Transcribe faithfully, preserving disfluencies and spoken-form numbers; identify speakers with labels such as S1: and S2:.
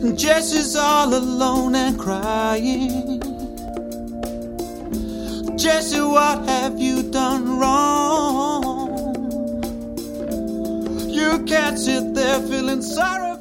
S1: Jesse's all alone and crying. Jesse, what have you done wrong? You can't sit there feeling sorry.